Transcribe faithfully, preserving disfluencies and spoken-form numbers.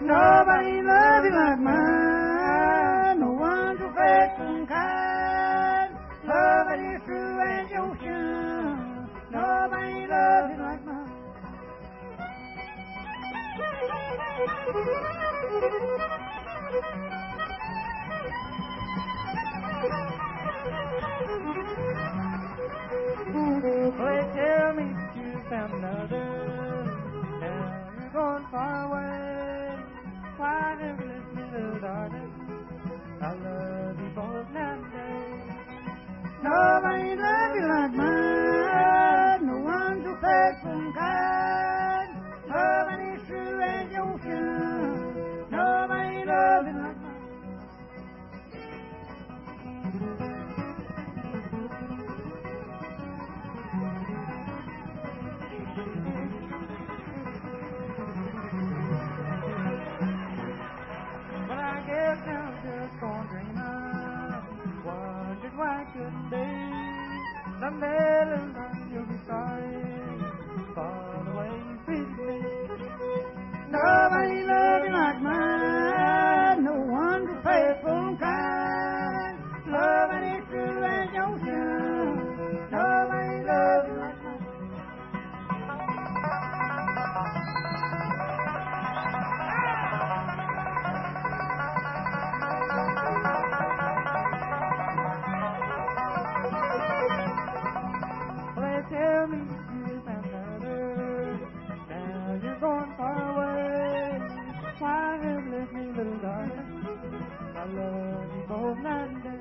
Nobody loves you like mine. No one so faithful and kind. Love that is true as the ocean. Nobody loves you like mine. Well, they tell me that you found another. Now you're going far away. Why never let me, little darling? I love you both night and day. Nobody loves you like mine. No one so faithful and kind. Love that is true as the ocean. Nobody loves you like mine. But I guess I'm just gonna dream on. Wondered why I couldn't be. Someday, little darling, you'll be sorry for the way you treated me. Nobody loves you like mine. No one so faithful and kind. Love that is true as the ocean. Nobody loves you like mine. Well, they tell me you found another. Now you're going far away. Why have you left me, little darling? I love you both night and day.